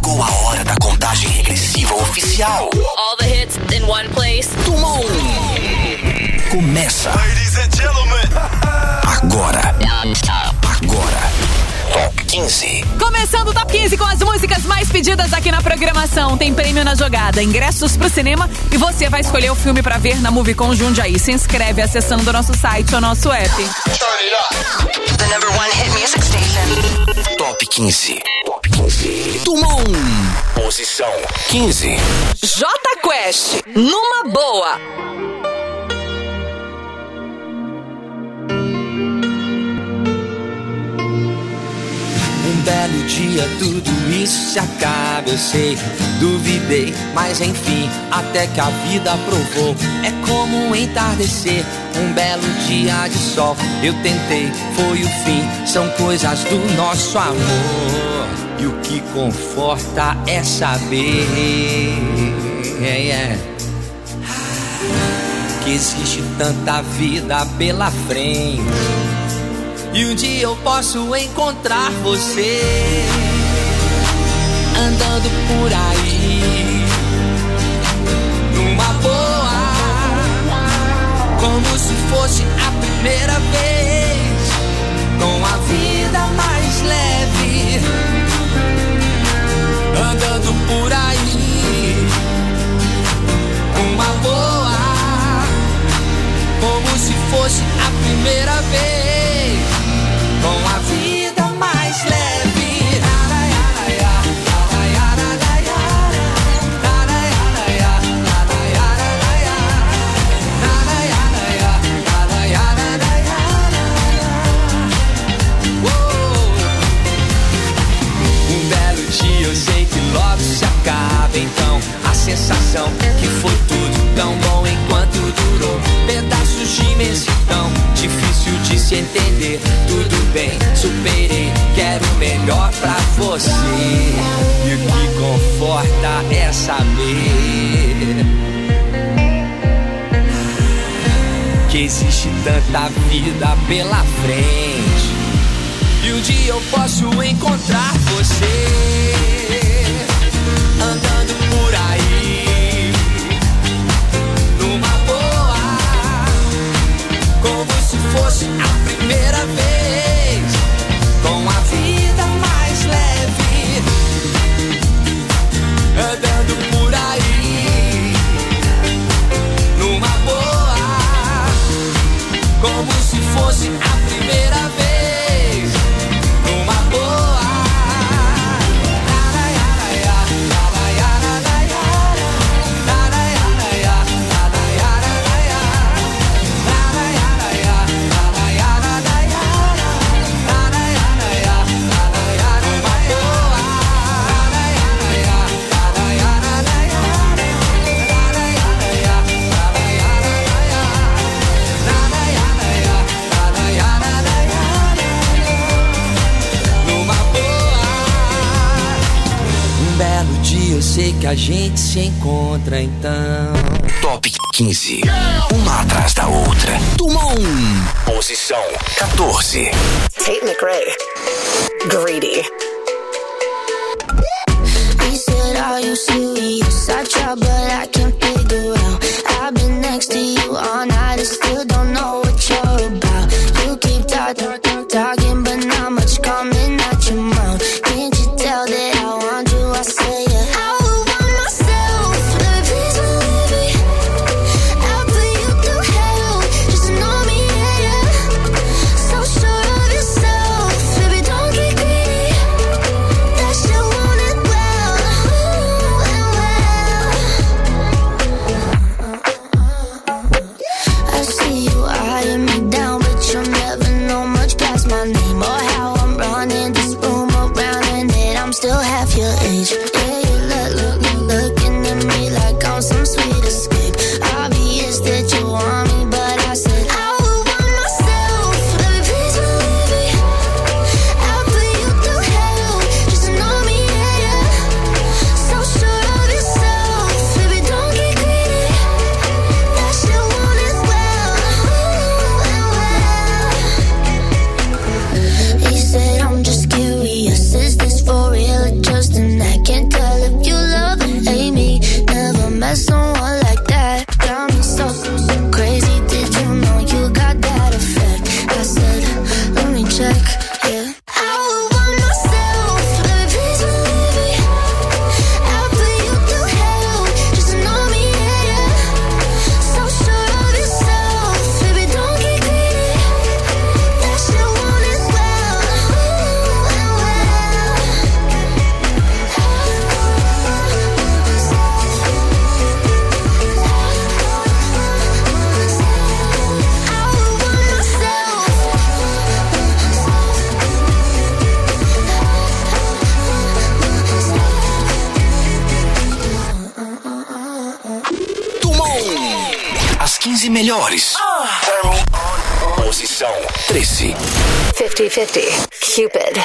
Chegou a hora da contagem regressiva oficial. All the hits in one place. Tumon. Começa. Ladies and gentlemen. Agora. Top 15. Começando o Top 15 com as músicas mais pedidas aqui na programação. Tem prêmio na jogada, ingressos pro cinema e você vai escolher o filme pra ver na Movicon Jundiaí. Se inscreve acessando o nosso site ou nosso app. Turn it up. The number one hit music station. Top 15. Top 15. Tumon. Posição 15. J Quest, numa boa. Belo dia, tudo isso se acaba, eu sei. Duvidei, mas enfim, até que a vida provou. É como um entardecer, um belo dia de sol. Eu tentei, foi o fim, são coisas do nosso amor. E o que conforta é saber que existe tanta vida pela frente. E um dia eu posso encontrar você andando por aí, numa boa, como se fosse a primeira vez, com a vida mais leve, andando por aí, numa boa, como se fosse a primeira vez, com a vida mais leve. Um belo dia eu sei que logo se acaba, então a sensação que foi tudo tão bom enquanto durou. Pedaços de imensidão, difícil de se entender. Tudo bem, superei, quero o melhor pra você. E o que conforta é saber que existe tanta vida pela frente. E um dia eu posso encontrar você andando por aí, numa boa, como se fosse a primeira vez, com a vida mais leve, andando por aí, numa boa, como se fosse a primeira vez, numa boa. Eu sei que a gente se encontra então. Top 15. Uma atrás da outra. Tumon. Posição 14. Tate McRae. Greedy. He said, are you serious? I try but I can't figure out. I've been next to you all night and still don't know what you're about. You keep talking but not much coming out your mouth. Can't you tell that I want you? I say yeah. melhores. Posição 13. 50-50. Cupid.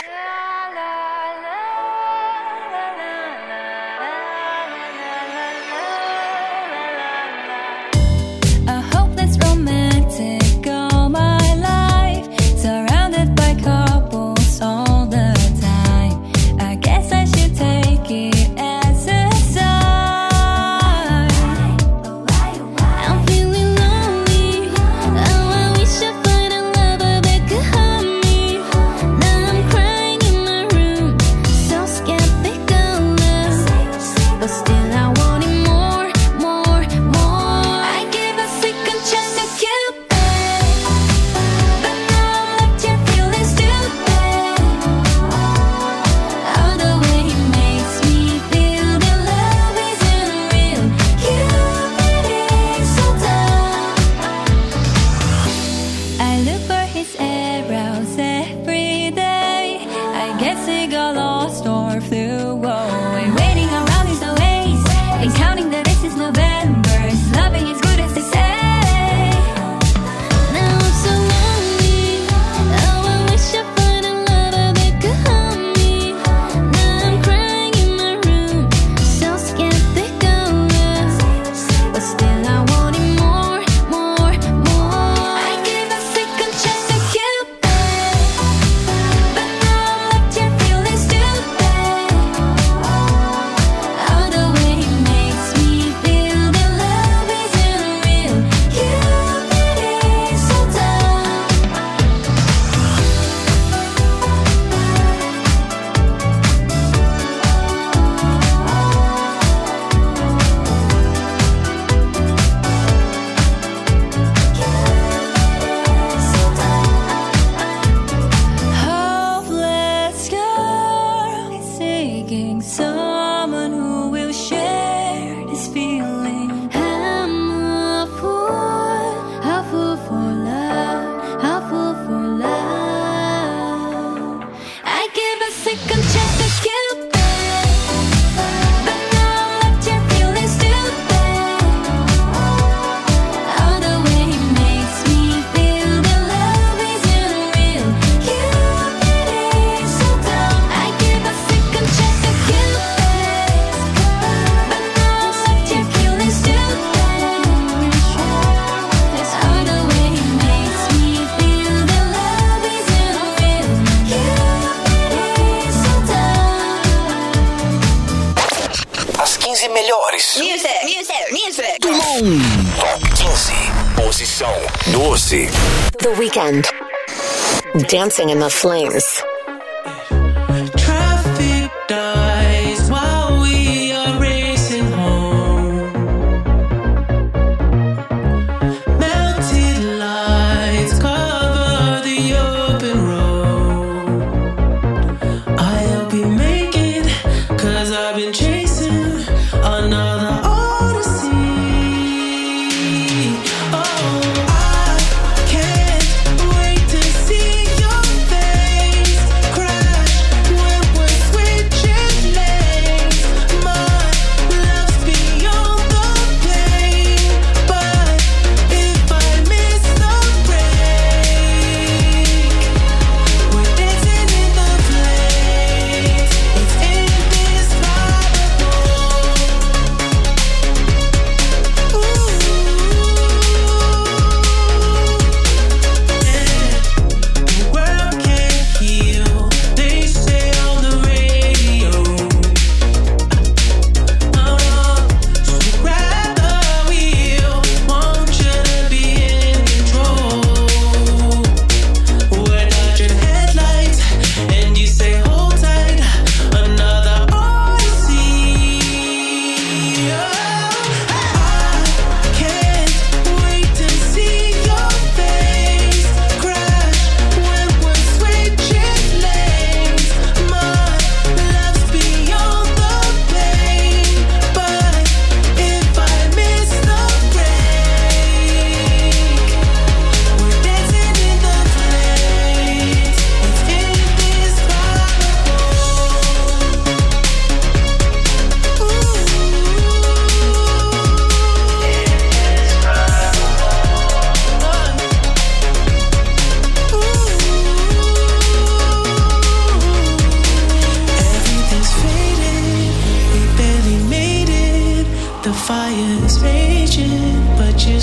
Music. Top 15. Posição 12. The Weeknd. Dancing in the Flames. Traffic dies while we are racing home. Melted lights cover the open road. I'll be making, 'cause I've been chasing another odyssey. Oh, I can't wait to see your face.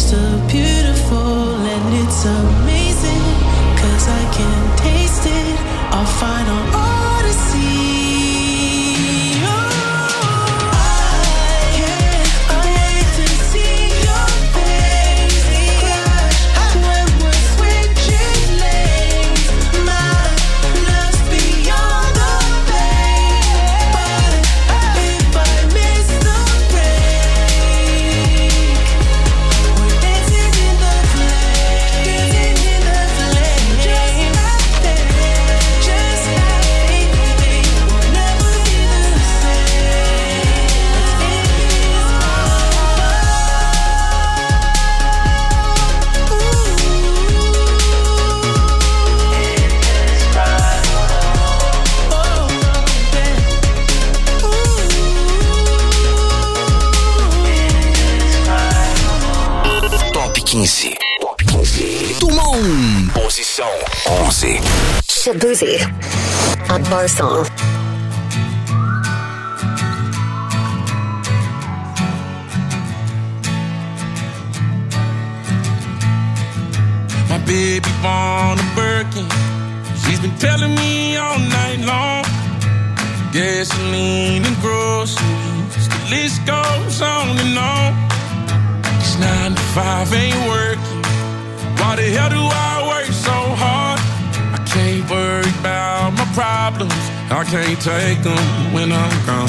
so beautiful and it's amazing, 'cause I can taste it, our final odyssey. Top 15. Dumont. Posição 11. Shabuzi. A bar song. My baby born a Birkin. She's been telling me all night long. Gasoline and groceries, the list goes on and on. 9 to 5 ain't working. Why the hell do I work so hard? I can't worry about my problems. I can't take them when I'm gone.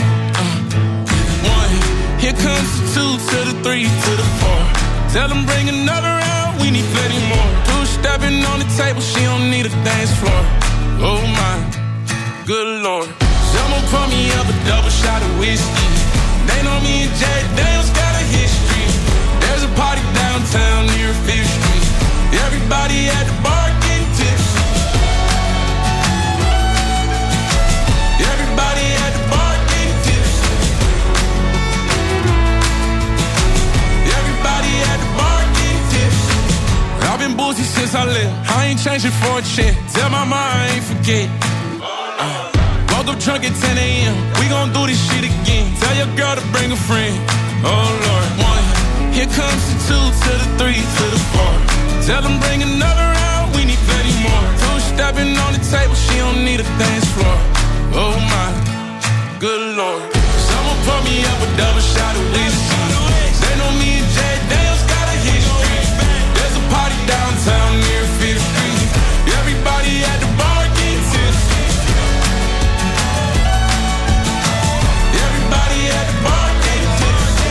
1, here comes the 2 to the 3 to the 4. Tell them bring another round, we need plenty more. 2 stepping on the table, she don't need a dance floor. Oh my, good Lord. Someone pour me up a double shot of whiskey. They know me and Jay Daniels got a history. There's a party downtown near 5th Street. Everybody at the bar getting tipsy. Everybody at the bar getting tipsy. Everybody at the bar getting tipsy. I've been boozy since I left. I ain't changing for a check. Tell my mom I ain't forget. Woke up drunk at 10 a.m. We gon' do this shit again. Tell your girl to bring a friend. Oh Lord. 1, here comes the 2 to the 3 to the 4. Tell them bring another round, we need plenty more. 2 stepping on the table, she don't need a dance floor. Oh my, good Lord. Someone pour me up a double shot of whiskey. They know me and Jay Daniels got a history. There's a party downtown near 5th Street. Everybody at the bar getting tipsy. Everybody at the bar getting tipsy.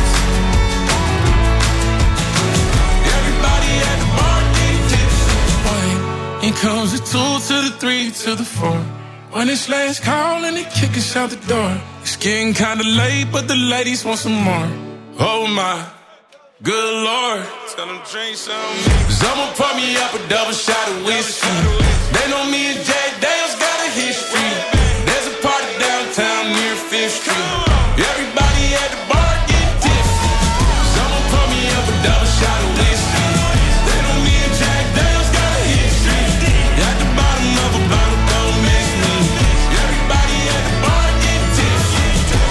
Everybody at the bar getting tipsy. Here comes the 2 to the 3 to the 4. When it's last call and they kick us out the door. It's getting kinda late, but the ladies want some more. Oh my, good Lord. Tell them drink some. Someone pour me up a double shot of whiskey. They know me and Jay Daniels got a history. There's a party downtown near 5th Street. Everybody at the bar getting tipsy. Someone pour me up a double shot of whiskey. They know me and Jack Daniels got a history. At the bottom of a bottle, don't miss me. Everybody at the bar getting tipsy.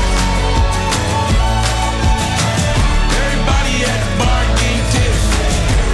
Everybody at the bar getting tipsy.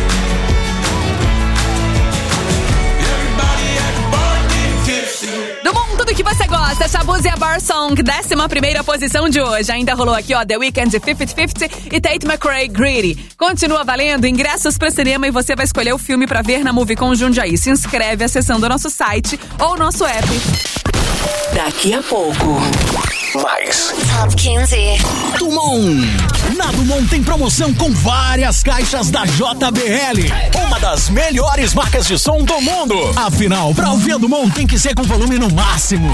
Everybody at the bar getting tipsy. Do mundo, tudo que você gosta, Shabuzi, a bar song, 11ª posição de hoje. Ainda rolou aqui, ó, The Weeknd, 50-50 e Tate McRae, Greedy. Continua valendo ingressos pro cinema e você vai escolher o filme pra ver na Movicon Jundiaí. Se inscreve acessando o nosso site ou o nosso app. Daqui a pouco. Mais. Top 15. Dumont. Na Dumont tem promoção com várias caixas da JBL, uma das melhores marcas de som do mundo. Afinal, pra ouvir a Dumont tem que ser com volume no máximo.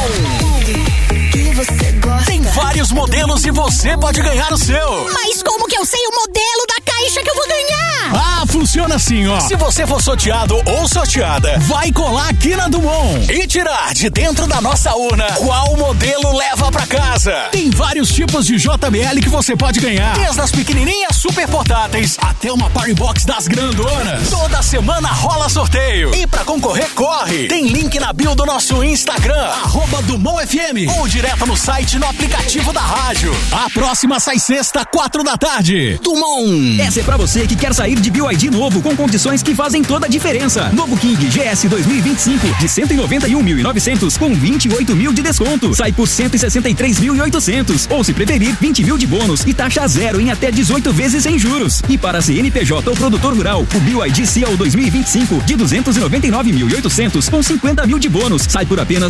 Tem vários modelos e você pode ganhar o seu. Mas como que eu sei o modelo da caixa que eu vou ganhar? Ah, funciona assim, ó. Se você for sorteado ou sorteada, vai colar aqui na Dumont e tirar de dentro da nossa urna qual modelo leva pra casa. Tem vários tipos de JBL que você pode ganhar, desde as pequenininhas super portáteis até uma Party Box das grandonas. Toda semana rola sorteio. E pra concorrer, corre. Tem link na bio do nosso Instagram, @DumontFM, ou direto no site, no aplicativo da rádio. A próxima sai sexta, 4 da tarde. Dumont. Essa é pra você que quer sair de BYD novo com condições que fazem toda a diferença. Novo King GS 2025 de 191.900 com 28 mil de desconto. Sai por 163.800. Ou se preferir, 20 mil de bônus e taxa zero em até 18 vezes sem juros. E para CNPJ ou produtor rural, o BYD Seal 2025 de 299.800 com 50 mil de bônus. Sai por apenas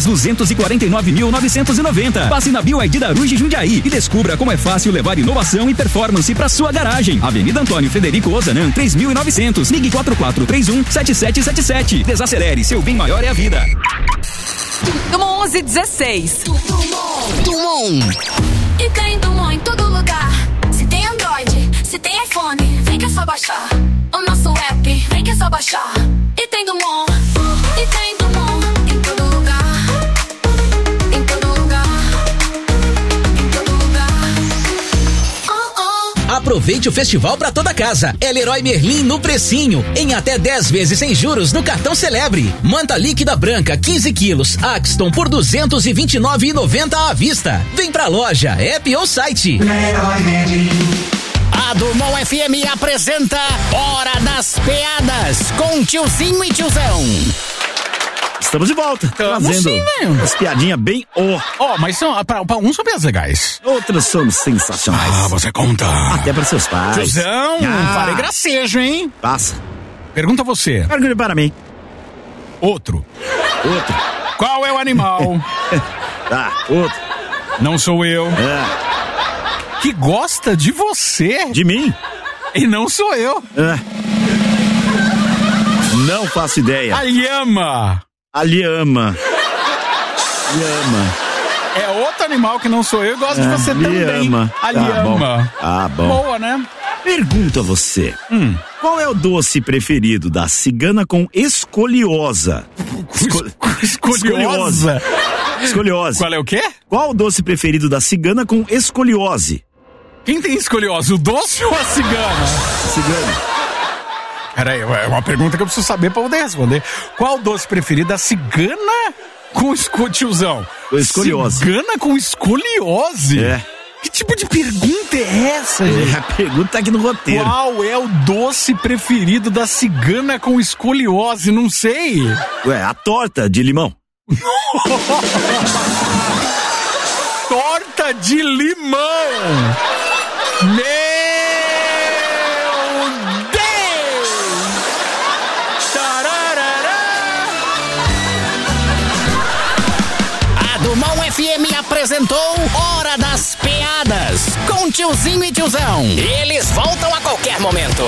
249.990. Passe na BYD da Ruge Jundiaí e descubra como é fácil levar inovação e performance para sua garagem. Avenida Antônio Frederico Ozanam, 3.900. Ligue 4431-7777. Desacelere, seu bem maior é a vida. Dumont 1116. Dumont. E tem Dumont em todo lugar. Se tem Android, se tem iPhone, vem que é só baixar. O nosso app, vem que é só baixar. E tem Dumont. E tem Dumont em todo lugar. Em todo lugar. Em todo lugar. Aproveite o festival pra toda casa. É Leroy Merlin no precinho, em até 10 vezes sem juros no cartão Celebre. Manta líquida branca 15 quilos, Axton por 229,90 à vista. Vem pra loja, app ou site. Leroy Merlin. A Dumont FM apresenta Hora das Piadas com Tiozinho e Tiozão. Estamos de volta. Fazendo as piadinhas bem mas são, pra uns são piadas legais. Outras são sensacionais. Ah, você conta. Até para seus pais. Tiozão, farei gracejo, hein? Passa. Pergunta você. Pergunta para mim. Outro. Qual é o animal? Outro. Não sou eu. Que gosta de você. De mim? E não sou eu. Não faço ideia. A lhama. É outro animal que não sou eu e gosta de você também. A lhama. Bom. Boa, né? Pergunto a você. Qual é o doce preferido da cigana com escoliosa? Escoliosa? Escoliose. Qual é o quê? Qual o doce preferido da cigana com escoliose? Quem tem escoliose, o doce ou a cigana? Cigana. Peraí, é uma pergunta que eu preciso saber pra poder responder. Qual o doce preferido da cigana com tiozão? Escoliose. Cigana com escoliose? Que tipo de pergunta é essa, gente? A pergunta tá aqui no roteiro. Qual é o doce preferido da cigana com escoliose? Não sei. A torta de limão. Torta de limão. Meu Deus! Tararara. A Dumont FM apresentou Hora das Piadas com Tiozinho e Tiozão. Eles voltam a qualquer momento.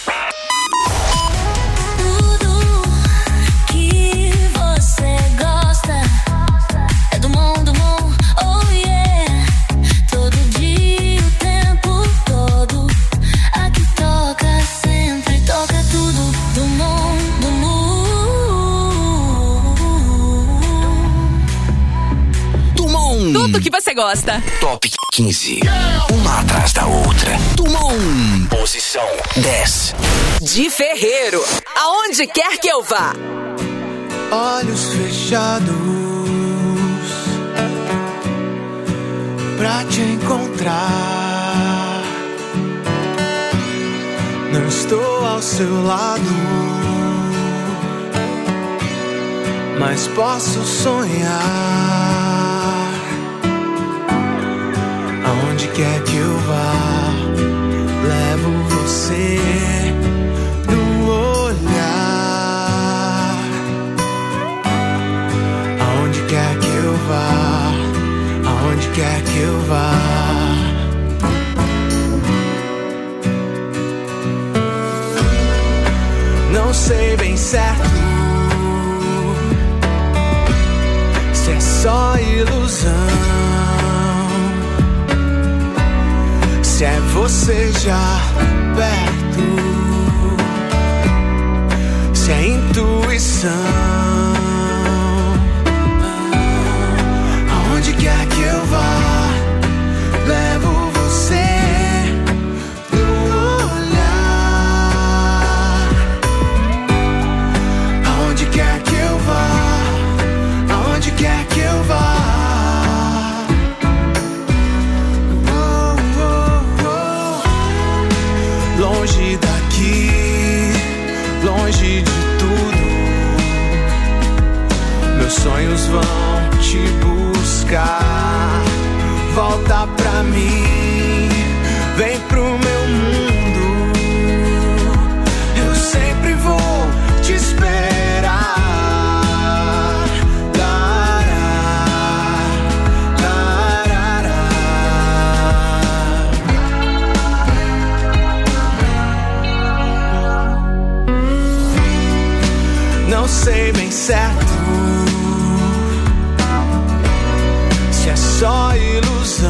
Tudo que você gosta. Top 15. Uma atrás da outra. Dumont. Posição 10. De Ferreiro. Aonde quer que eu vá. Olhos fechados pra te encontrar. Não estou ao seu lado, mas posso sonhar. Aonde quer que eu vá, levo você no olhar. Aonde quer que eu vá, aonde quer que eu vá. Não sei bem certo se é só ilusão, se é você já perto, se é intuição. Aonde quer que eu vá, levo você no olhar. Aonde quer que eu vá, aonde quer que eu vá. Longe daqui, longe de tudo, meus sonhos vão te buscar. Volta pra mim, vem pro meu mundo, eu sempre vou te esperar. Não sei bem certo se é só ilusão,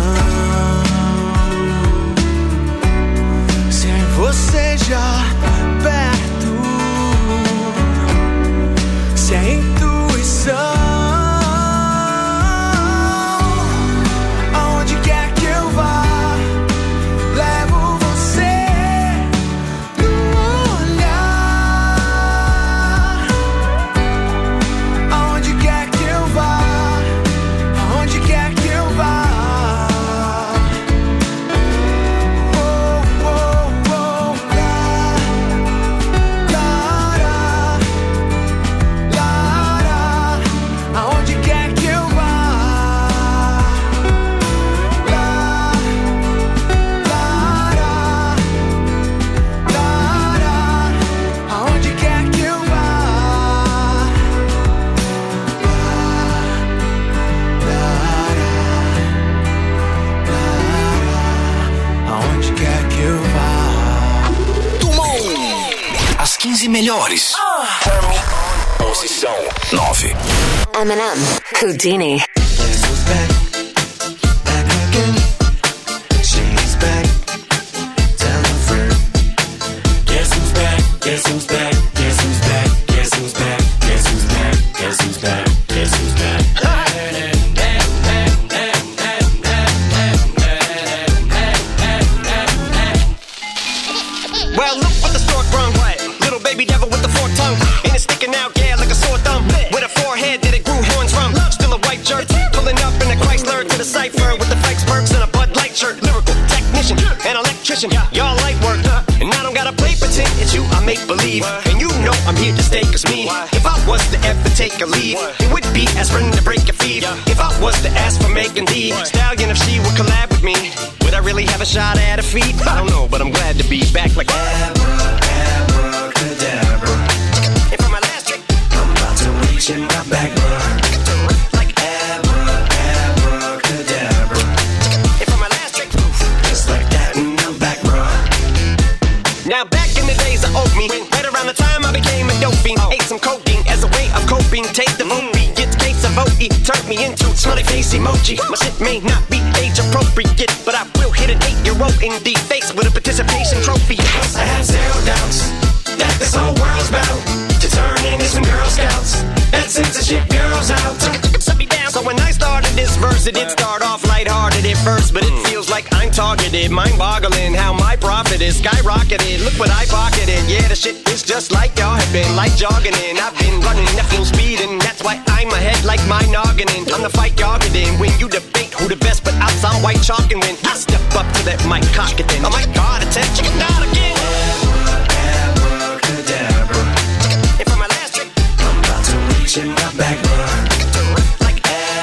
se é você já perto, se é intuição. Aonde quer que eu vá, levo você no olhar. Aonde quer que eu vá, aonde quer que eu vá. Oh, oh, oh, aonde quer que eu vá. Aonde quer que eu vá. Aonde quer que eu vá. Tumon. As 15 melhores. Posição 9. Eminem, Houdini. Well, look what the stork brung. Little baby devil with the forked tongue. And it's sticking out, yeah, like a sore thumb. With a forehead that it grew horns from. Still a white jerk, pulling up in a Chrysler to the cipher with the Fikes Perks and a Bud Light shirt. Lyrical technician, an electrician, y'all light work. And I don't gotta play pretend, it's you I make believe. And you know I'm here to stay, cause me, if I was to ever take a lead, it would be aspirin to break a feed. If I was to ask for Megan Thee Stallion, if she would collab with me, would I really have a shot at a feat? I don't know, but I'm glad to be back like abracadabra. And for my last trick, I'm about to reach in my back, like abracadabra. And for my last trick, just like that, and I'm back, bruh. Now back in the days of old me, right around the time I became a dopey, ate some codeine as a way of coping. Taste of oatmeal, get case of OE, turned me into smiley face emoji. My shit may not be age appropriate, but I will hit an 8-year-old in the face with a participation trophy. I have zero doubts that this whole world's bound to turn into some Girl Scouts and censorship girls out. Set me down. So when I started this verse, it did start off lighthearted at first, but it feels like I'm targeted. Mind-boggling how my profit is skyrocketed. Look what I pocketed. Yeah, the shit is just like y'all have been, like jogging in. I've been running at full speed, and that's why I'm ahead like my noggin in. I'm the fight y'all get in when you debate who the best, but outside white chalk, and when I step up to that mic, cock it then. Oh my God, attention, not again. Abracadabra. And for my last trick, I'm about to reach in my back, like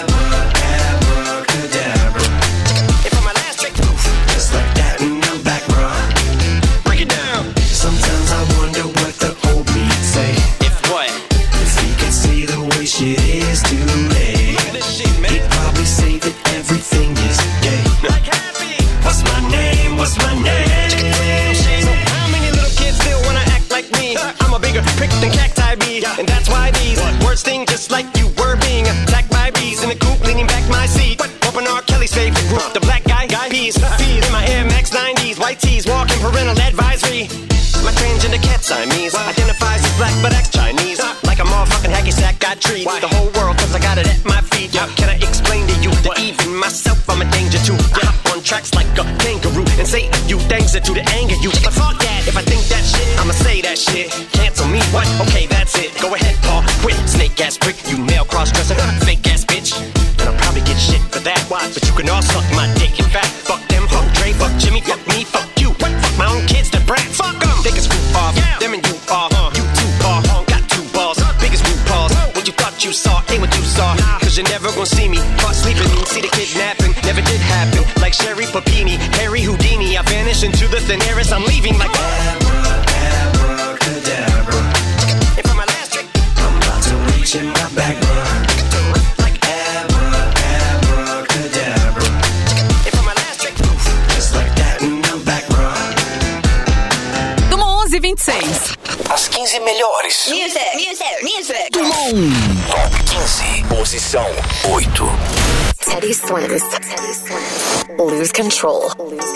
abracadabra. And for my last trick, just like that, and I'm back, bruh. Break it down. Sometimes I wonder what the old me'd say. If what? If he could see the way shit is today. Look at this shit, man. He'd probably say that everything is gay. Like happy. What's my name? What's my name? So how many little kids still wanna act like me? I'm a bigger prick than cacti bee, and that's why these words sting just like you were being attacked by bees in the coop, leaning back my seat. Open R. Kelly's favorite group, the black guy peas. Feed in my Air Max 90s, white tees, walking parental advisory. My transgender cat Siamese identifies as slack, but act Chinese. Like a motherfucking hacky sack, got treat the whole world cause I got it at my feet. How can I explain to you that even myself I'm a danger to? I hop on tracks like a kangaroo and say a few things that do to anger you. But fuck that, if I think that shit, I'ma say that shit. Cancel me, what? Okay, that's it. Go ahead, Paul, quit. Snake ass prick, you male cross-dresser, fake ass bitch. And I'll probably get shit for that. But you can all suck my dick. In fact, fuck them, fuck Dre, fuck Jimmy, fuck me, fuck you. What? Fuck my own kids, the brat. Fuck them. They can screw off. Them and you are. You two are. Got two balls. Biggest root balls. What you thought you saw ain't what you saw. Cause you're never gonna see me caught sleeping. See the kidnapping. Never did happen. Like Sherry Papini, Harry Houdini. I vanish into the thin air as I'm leaving like abracadabra. And for my last trick, I'm about to reach in my back, bro. Like abracadabra. And for my last trick, just like that and I'm back, bro. Do 11:26. As 15 melhores. Music. Dumont. Top 15. Posição 8. Teddy Swims. Lose control.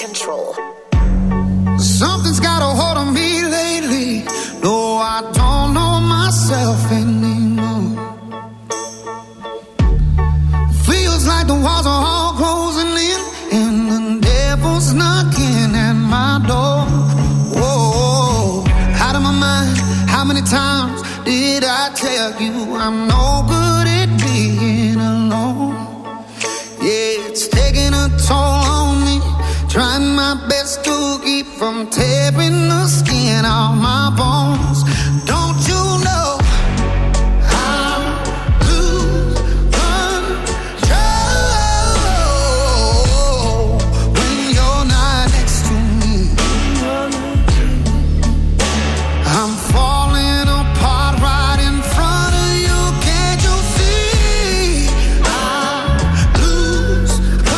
Something's got a hold on me lately. No, I don't know myself anymore. Feels like the walls are all closing in and the devil's knocking at my door. Whoa, out of my mind. How many times did I tell you I'm no good at being alone? Yeah, it's taking a toll on me. Trying my best to keep from tearing the skin off my bones. Don't you know I lose control when you're not next to me? I'm falling apart right in front of you. Can't you see? I lose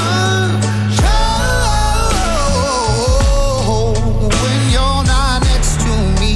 control when you're not next to me.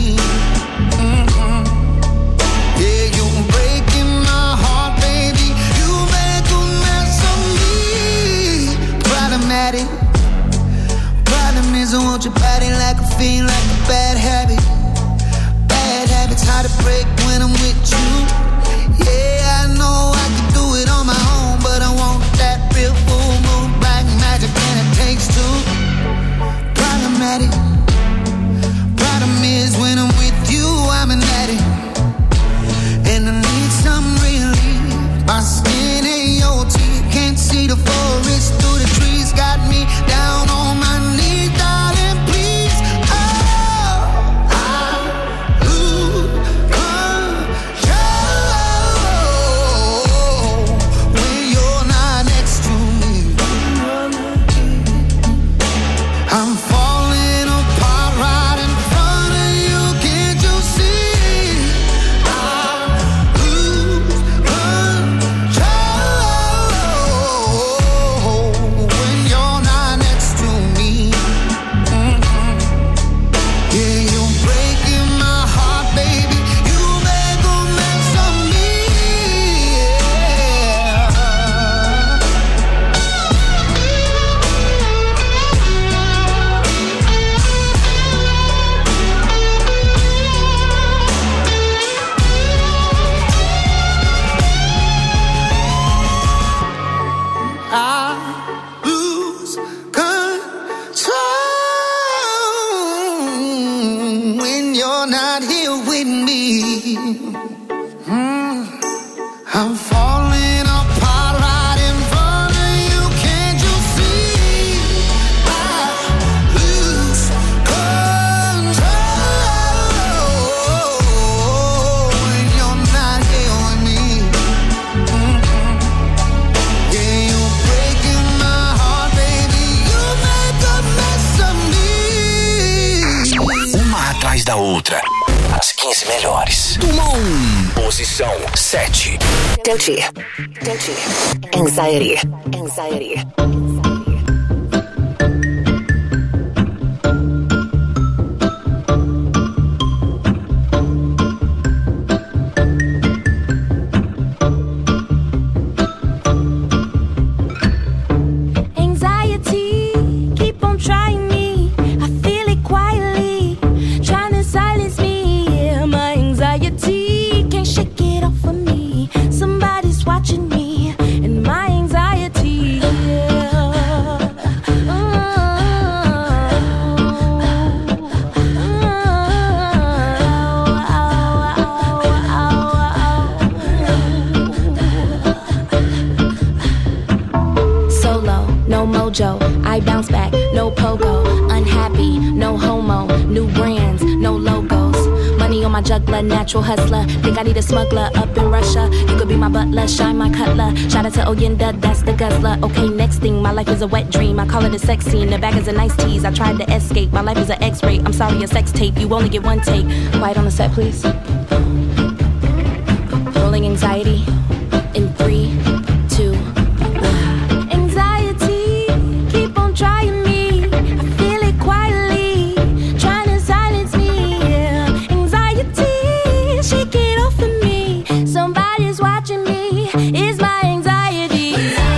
Yeah, you're breaking my heart, baby. You make a mess of me. Problematic. Problem is I want your body like a fiend, like a bad habit. Bad habits hard to break when I'm with you. Yeah, I know I can do it on my own, but I want that real full moon black magic, and it takes two. Problematic. Problem is when I'm with you, I'm an addict, and I need some relief. My skin ain't your teeth, can't see the forest through the trees. Got me down on my knees, darling, please. Oh, I lose control when you're not next to me. I'm falling apart right in front of you. Can't you see? I lose control when you're not next to me. Yeah, you're breaking my heart, baby. You make a mess of me. I lose control when you're not here with me. I'm falling apart right in front of you. Can't you see? I lose control when you're not here with me. Yeah, you're breaking my heart, baby. You make a mess of me. Uma atrás da outra. As 15 melhores. Dumont. Posição 7. Doechii. Anxiety. Anxiety, keep on trying me. I feel it quietly, trying to silence me. Yeah, my anxiety. no mojo. I bounce back, no pogo. Unhappy, no homo. New brands, no logos. Money on my juggler, natural hustler. Think I need a smuggler up in Russia. You could be my butler, shine my cutler. Shout out to Oyenda, that's the guzzler. Okay, next thing, my life is a wet dream. I call it a sex scene, the bag is a nice tease. I tried to escape, my life is an X-ray. I'm sorry, a sex tape, you only get one take. Quiet on the set, please. Rolling anxiety in 3, 2, 1. Anxiety, keep on trying me. I feel it quietly, trying to silence me. Yeah. Anxiety, shake it off of me. Somebody's watching me. It's my anxiety.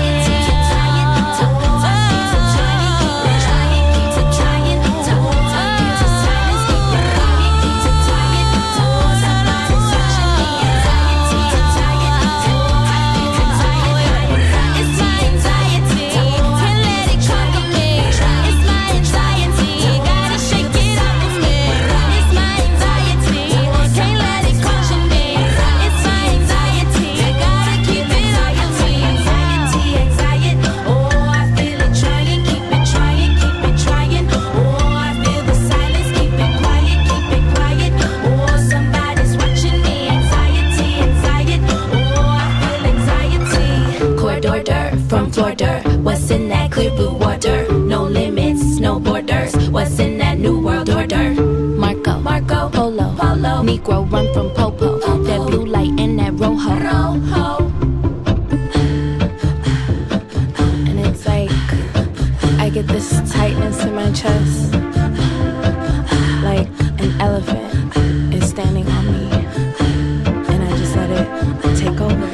What's in that clear blue water? No limits, no borders. What's in that new world order? Marco, Polo, Negro run from Popo. That blue light and that rojo. And it's like I get this tightness in my chest, like an elephant is standing on me, and I just let it take over.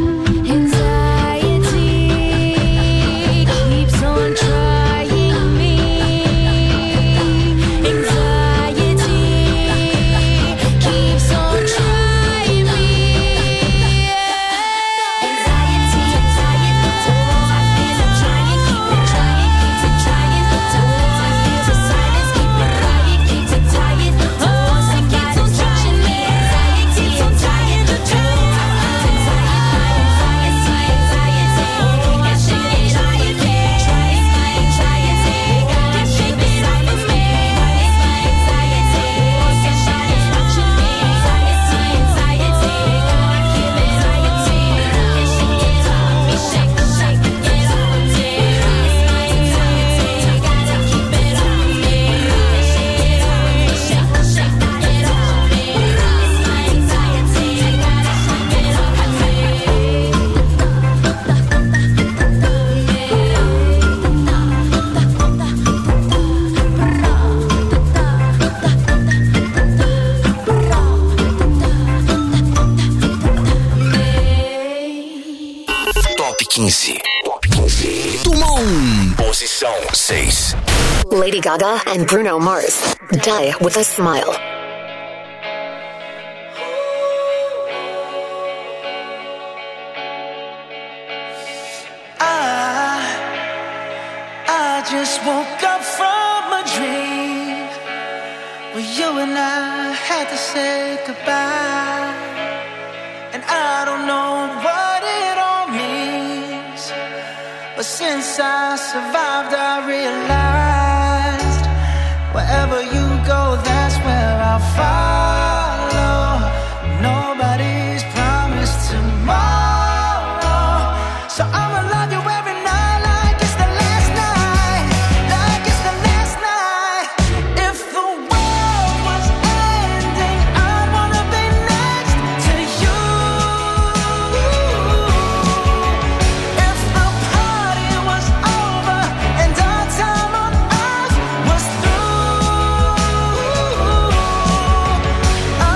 Posição 6. Lady Gaga and Bruno Mars, Die With a Smile. I just woke up from a dream where you and I had to say goodbye, and I don't know what it all means, but since I survived I realized wherever you go, that's where I'll follow. Nobody's promised tomorrow, so I'ma love you every night like it's the last night, like it's the last night. If the world was ending, I wanna be next to you. If the party was over and our time on earth was through, I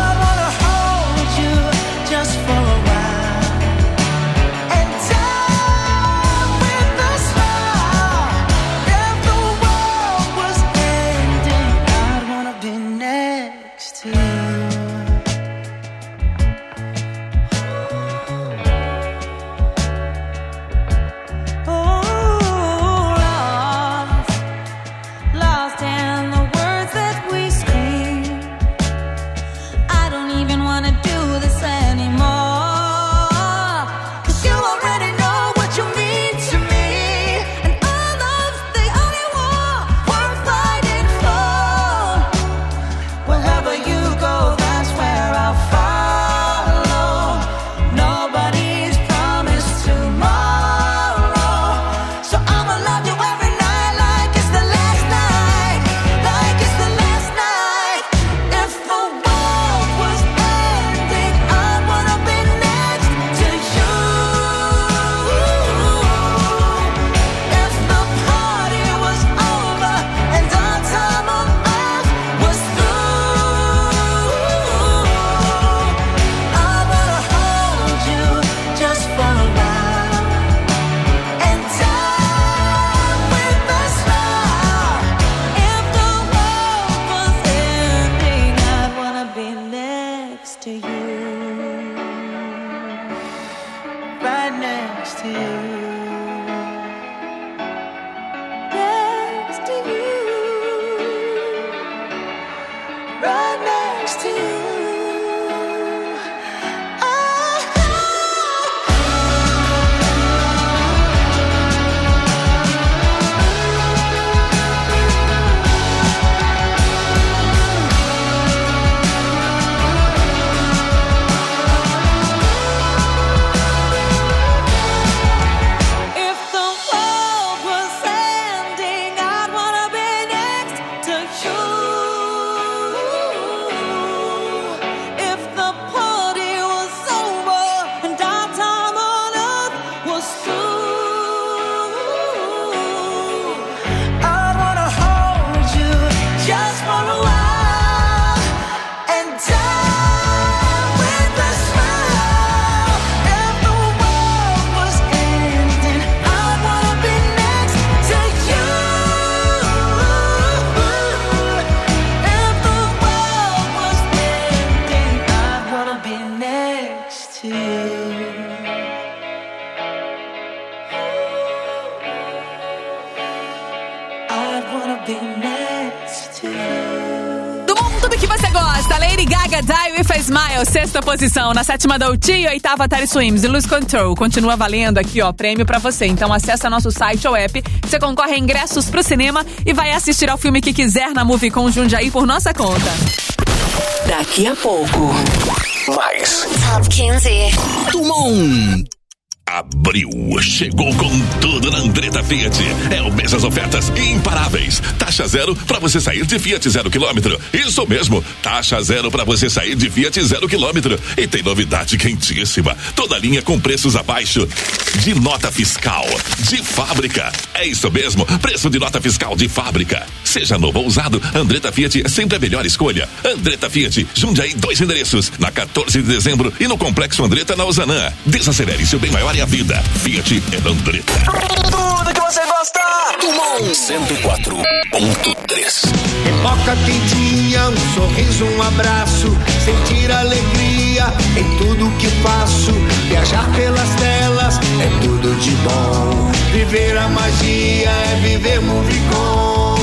Tudo que você gosta, Lady Gaga, Die With a Smile, 6ª posição. Na 7ª, Doutinho, 8ª, Tari Swims e Lose Control. Continua valendo aqui, ó, prêmio pra você. Então acessa nosso site ou app, você concorre a ingressos pro cinema e vai assistir ao filme que quiser na Movicon Jundiaí por nossa conta. Daqui a pouco, Mais. Top 15. Tumon. Abril chegou com tudo na Andretta Fiat. É o mês das ofertas imparáveis. Taxa zero pra você sair de Fiat 0 km. Isso mesmo, taxa zero pra você sair de Fiat 0 km. E tem novidade quentíssima. Toda linha com preços abaixo de nota fiscal de fábrica. É isso mesmo, preço de nota fiscal de fábrica. Seja novo ou usado, Andretta Fiat é sempre a melhor escolha. Andretta Fiat, Jundiaí, 2 endereços. Na 14 de dezembro e no Complexo Andretta na Usanã. Desacelere seu bem maior e a vida. Fiat é Andretta. Tudo que você gosta. Tumon 104.3. Pipoca quentinha, um sorriso, um abraço. Sentir alegria em tudo que faço. Viajar pelas telas é tudo de bom. Viver a magia é viver Movicon.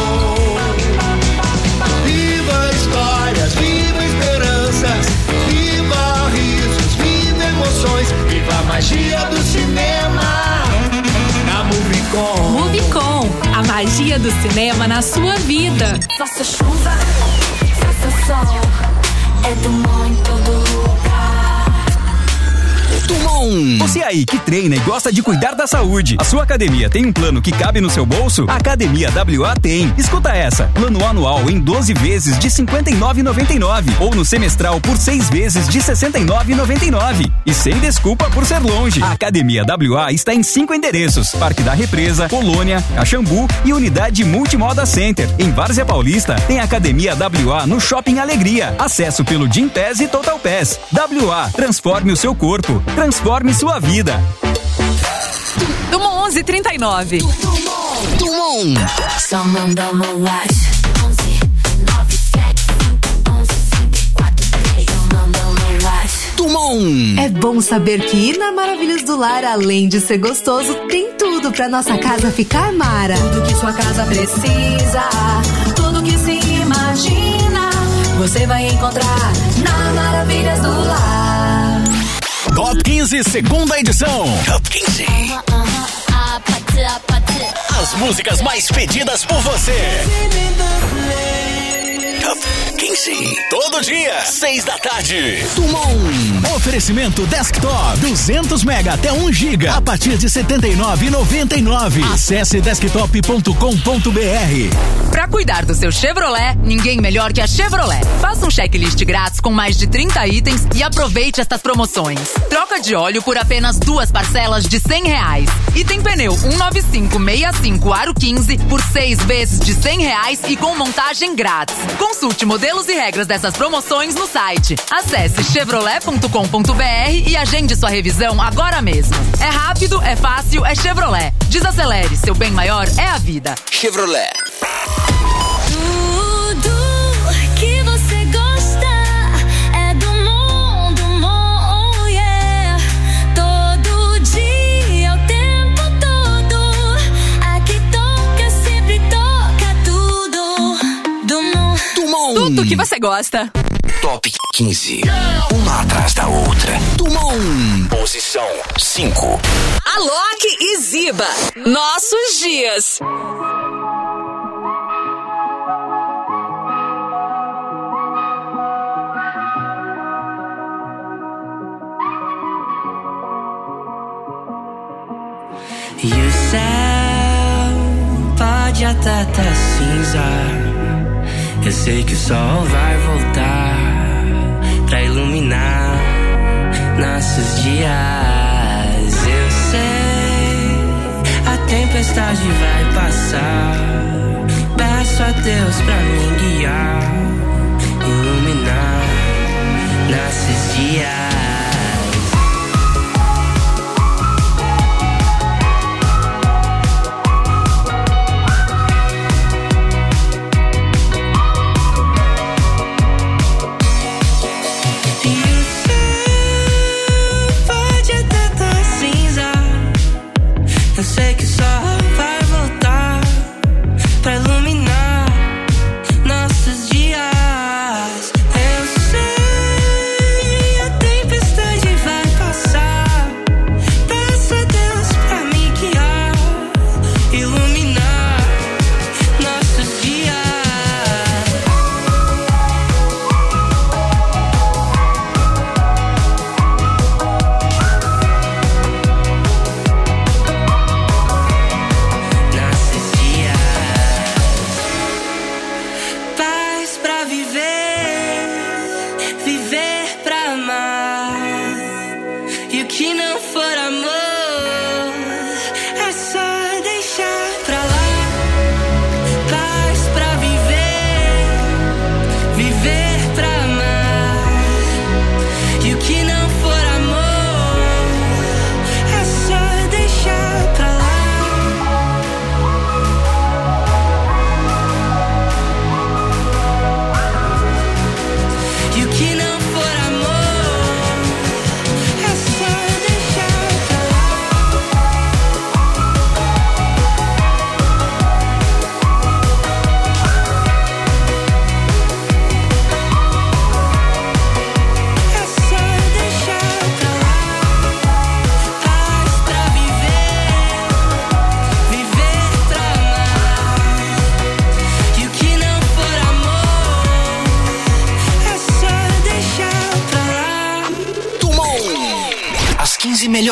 Viva histórias, viva esperanças. Viva risos, viva emoções. Viva a magia do cinema na Movicon. Movicon, a magia do cinema na sua vida. Faça chuva, faça sol, é Tumon em todo lugar. Tumon. Você aí que treina e gosta de cuidar da saúde, a sua academia tem um plano que cabe no seu bolso? A Academia WA tem. Escuta essa, plano anual em 12 vezes de R$ 59,99 ou no semestral por 6 vezes de R$ 69,99. E sem desculpa por ser longe. A Academia WA está em 5 endereços: Parque da Represa, Colônia, Caxambu e Unidade Multimoda Center. Em Várzea Paulista tem a Academia WA no Shopping Alegria. Acesso pelo Gym Pass e Total Pass. WA, transforme o seu corpo, transforme sua vida. Tumon 11:39. Tumon. Só manda uma watch. 11, 9, 7, 5, 11, 5, 4, 3. Só manda uma watch. Tumon. É bom saber que ir na Maravilhas do Lar, além de ser gostoso, tem tudo pra nossa casa ficar mara. Tudo que sua casa precisa, tudo que se imagina, você vai encontrar na Maravilhas do Lar. Top 15, segunda edição. Top 15. As músicas mais pedidas por você. Top 15. Todo dia, 6 da tarde. Tumon. Oferecimento Desktop 200 mega até 1 giga a partir de R$ 79,99. Acesse desktop.com.br. Pra cuidar do seu Chevrolet, ninguém melhor que a Chevrolet. Faça um checklist grátis com mais de 30 itens e aproveite estas promoções. Troca de óleo por apenas 2 parcelas de R$100. E tem pneu 195/65 aro 15 por 6 vezes de R$100 e com montagem grátis. Consulte modelos e regras dessas promoções no site. Acesse chevrolet.com.br e agende sua revisão agora mesmo. É rápido, é fácil, é Chevrolet. Desacelere, seu bem maior é a vida. Chevrolet. Tudo que você gosta é do mundo, oh yeah. Todo dia, o tempo todo. Aqui toca, sempre toca tudo. Do mundo. Tudo que você gosta. Top 15. Uma atrás da outra. Tumon. Posição 5. Alok e Ziba. Nossos dias. E o céu pode até tá cinza. Eu sei que o sol vai voltar pra iluminar nossos dias. Eu sei, a tempestade vai passar. Peço a Deus pra me guiar, iluminar nossos dias. Eu sei que só vai voltar pra iluminar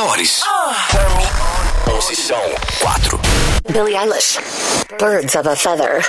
melhores. Posição 4. Billie Eilish, Birds of a Feather.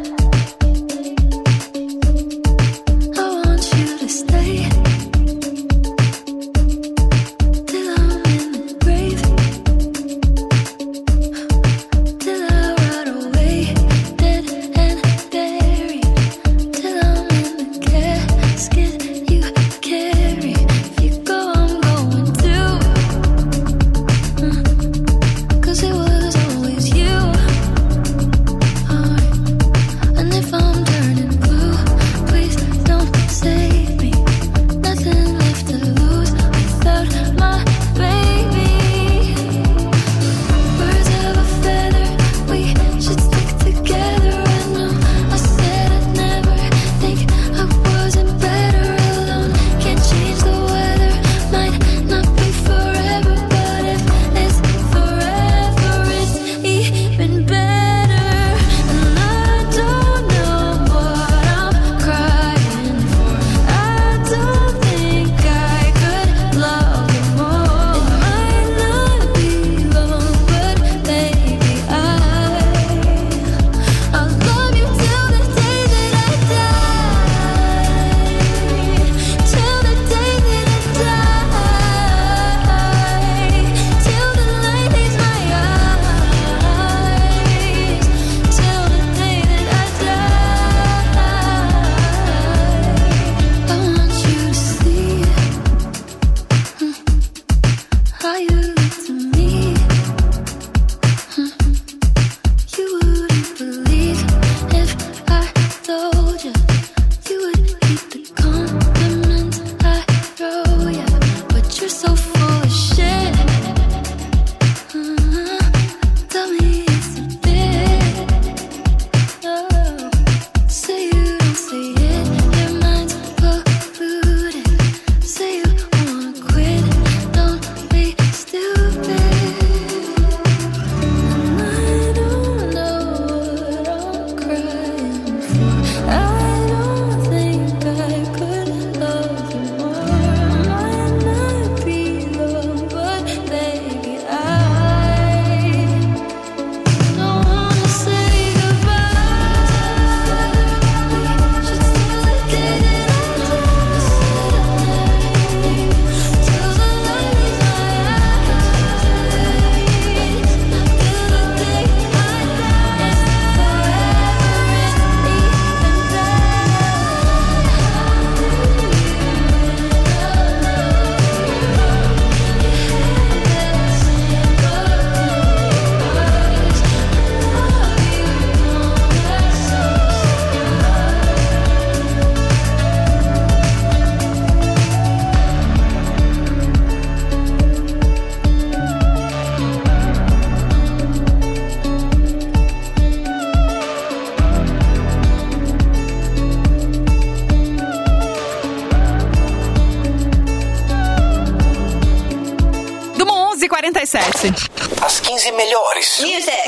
As 15 melhores.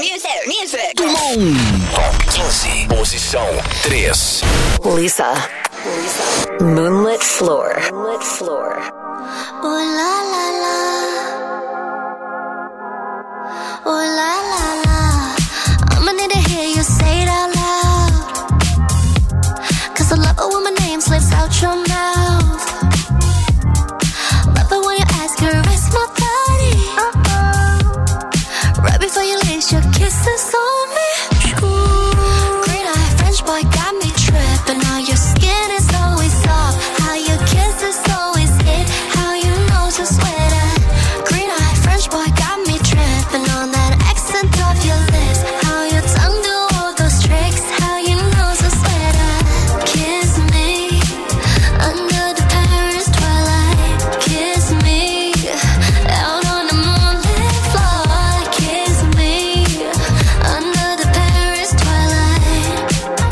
Music. Do mundo. Top 15. Posição 3. Lisa. Moonlit Floor. Oh la la la. Oh la la la. I'ma need to hear you say it out loud. 'Cause I love it when my name slips out your mouth. Love it when you ask her, rest my body. Right before you lace your kisses on me. Green eye French boy got me tripping. How your skin is always soft. How your kiss is always hit. How you know to sweat at. Green eye French boy got me tripping on that accent of your lips. How your tongue do all those tricks. How you know to sweat at. Kiss me under the Paris twilight. Kiss me out on the moonlit floor. Kiss me under the Paris twilight.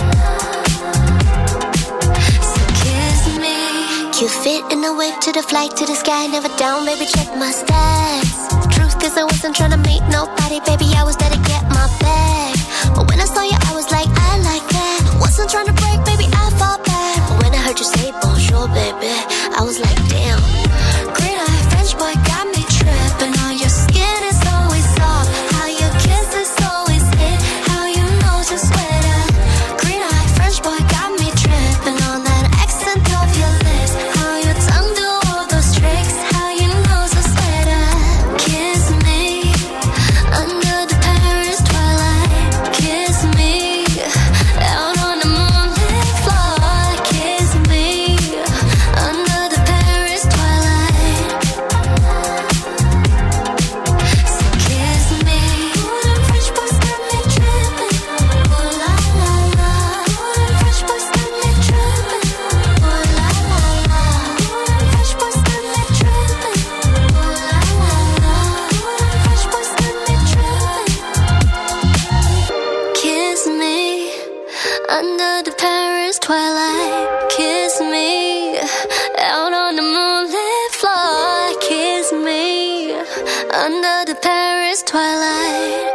So kiss me. You fit in the wave to the flight to the sky. Never down, baby, check my stats. Truth is I wasn't trying to meet nobody, baby, I was there to get my bag. But when I saw you, I was like, I like that. Wasn't trying to break, baby, I fall back. But when I heard you say bonjour, baby, I was like, damn. Green eye French boy got me tripping on you. Under the Paris twilight, kiss me. Out on the moonlit floor, kiss me. Under the Paris twilight,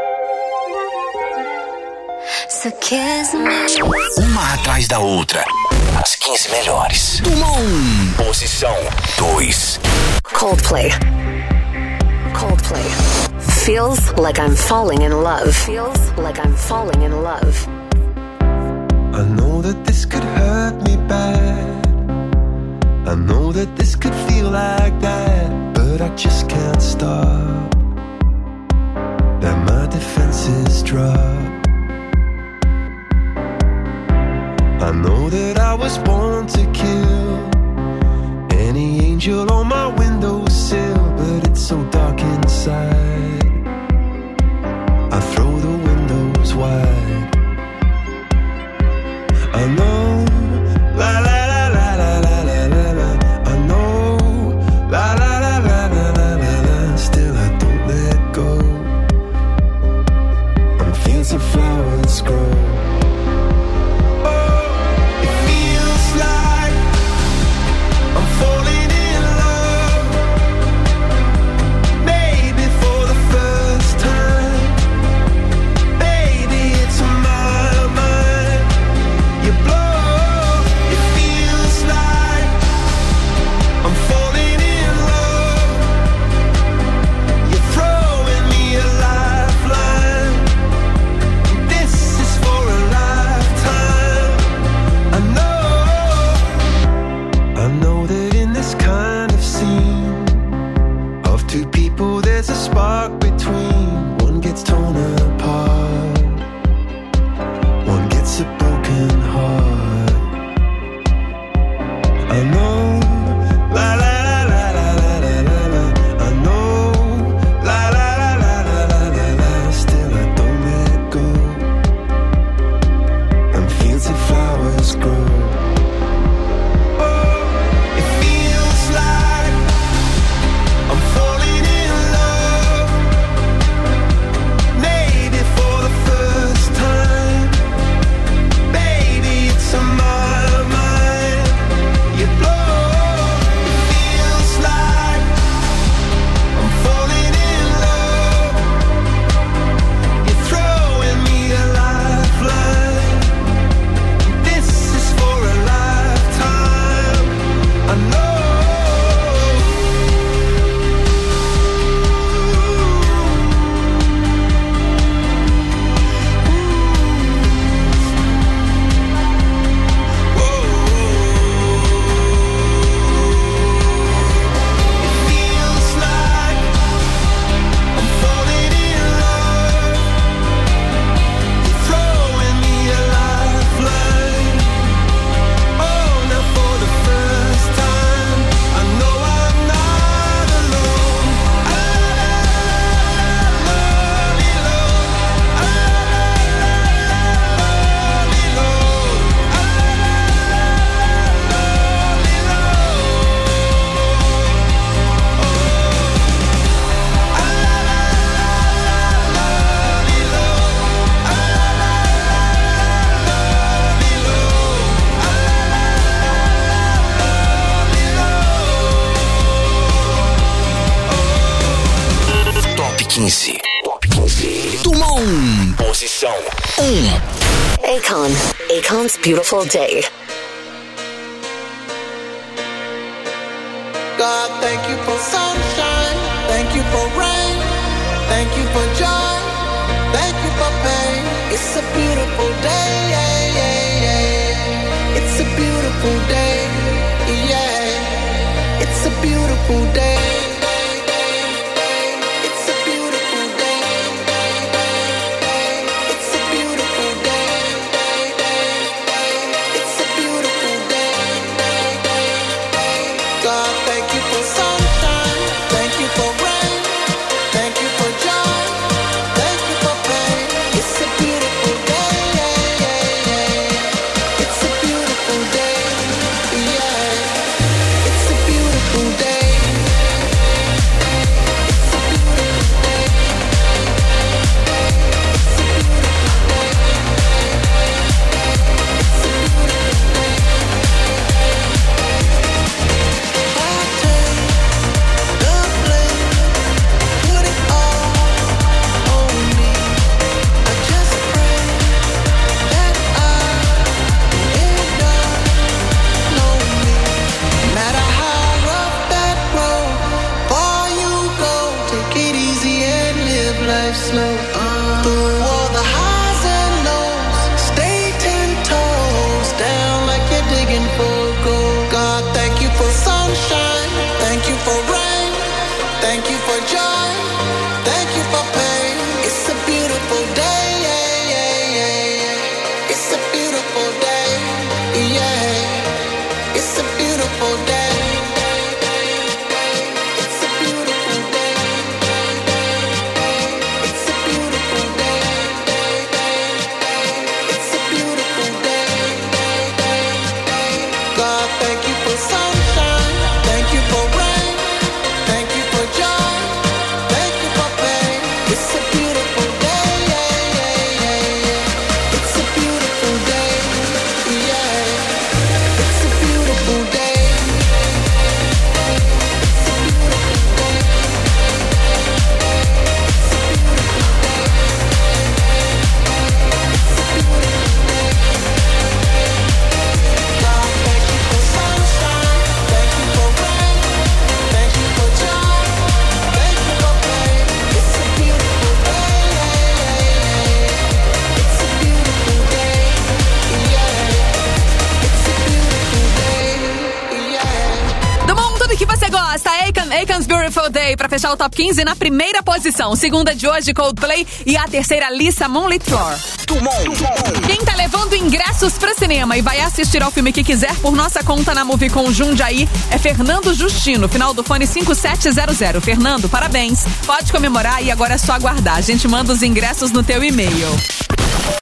so kiss me. Uma atrás da outra. As 15 melhores. Tuma 1. Posição 2. Coldplay. Feels like I'm falling in love. I know that this could hurt me bad. I know that this could feel like that, but I just can't stop. That my defenses drop. I know that I was born to kill any angel on my windowsill, but it's so dark inside. I throw the windows wide. I know, la la la la la la la la la. I know, la la la la la la la la. Still I don't let go. I'm fancy flowers grow. Oh, it feels like I'm falling in love. Maybe for the first time. Baby, it's my mind. You blow, it feels like I'm falling in love. You're throwing me a lifeline. This is for a lifetime. I know that in this kind of scene of two people there's a spark between. One gets torn apart, one gets a broken heart. I know, la la la la la la la la la. I know, la la la la la la la la. Still I don't let go. And fancy flowers grow. Oh, it feels like I'm falling in love. Maybe for the first time. Baby, it's on my mind. You blow, it feels like I'm falling in love. You're throwing me a lifeline. This is for a lifetime. I know. Feels like I'm falling in love. You're throwing me a lifeline. Oh, now for the first time, I know I'm not alone. Top 15. Tuma 1. Posição 1. Akon's Beautiful Day. God, thank you for sunshine. Thank you for rain. Thank you for joy. Thank you for pain. It's a beautiful day. It's a beautiful day. Yeah. It's a beautiful day. It's a beautiful day. It's a beautiful day. It's a beautiful day. God, thank you for sunshine. Thank you for rain. Thank you for joy. Thank you for pain. It's a beautiful day. Beautiful Day pra fechar o top 15 na primeira posição. Segunda de hoje, Coldplay, e a terceira, Lisa Monlitlor. Quem tá levando ingressos pro cinema e vai assistir ao filme que quiser por nossa conta na Movicon Jundiaí é Fernando Justino, final do fone 5700. Fernando, parabéns. Pode comemorar e agora é só aguardar. A gente manda os ingressos no teu e-mail.